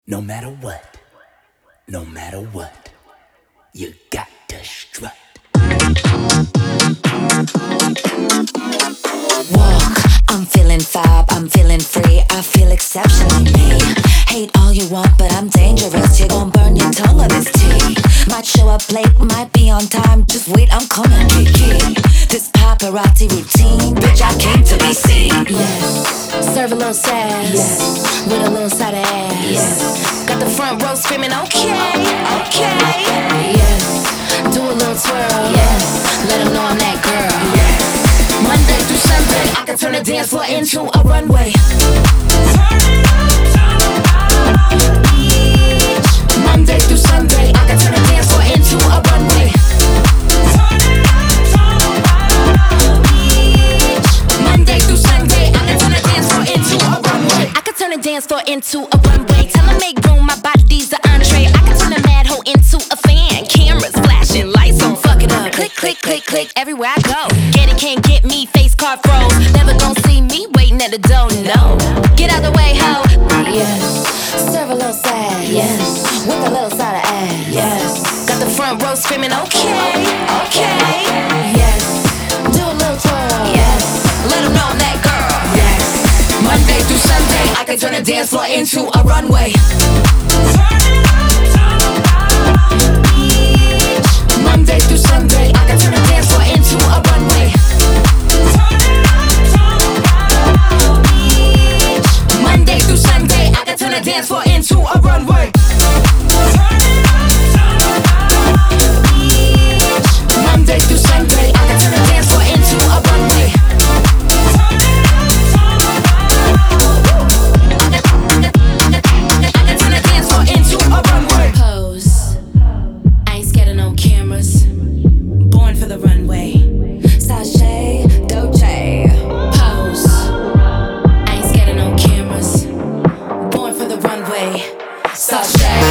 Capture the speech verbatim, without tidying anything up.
No matter what, no matter what, you got to strut. Walk, I'm feeling fab, I'm feeling free, I feel exceptionally me. Hate all you want, but I'm dangerous, you're gon' burn your tongue on this tea. Might show up late, might be on time, just wait, I'm coming, Kiki. This paparazzi routine, bitch, I came to be seen. Yes, serve a little sass, yes, with a little side of ass. Yes, got the front row screaming, okay, okay. Yes, do a little twirl, yes, let them know I'm that girl. Yes, Monday through Sunday, I can turn the dance floor into a runway. Monday through Sunday, I can turn the dance floor into a runway. Monday through Sunday, I can turn the dance floor into a runway. I can turn the dance floor into a runway. Tell them make room, my body's the entree. I can turn a mad hoe into a fan. Cameras flashing, lights on, fuck it up. Click, click, click, click, everywhere I go. Get it, can't get me, face card froze. Never gon' see me waiting at the door, no. Get out the way, ho. Yes, serve a little sad, yes, with a little side of ass. Yes, got the front row screaming, okay, okay. Yes, do a little twirl. Yes, let them know I'm that girl. Yes, Monday through Sunday, I can turn the dance floor into a runway. Monday through Sunday, I can turn the dance floor into a runway. Monday through Sunday, I can turn the dance floor into a runway. Monday through Sunday, I can turn the dance floor into a runway. I can turn the dance floor into a runway. Pose, I ain't scared of no cameras. Born for the runway. Sashay, Doje. Pose, I ain't scared of no cameras. Born for the runway. Sashay.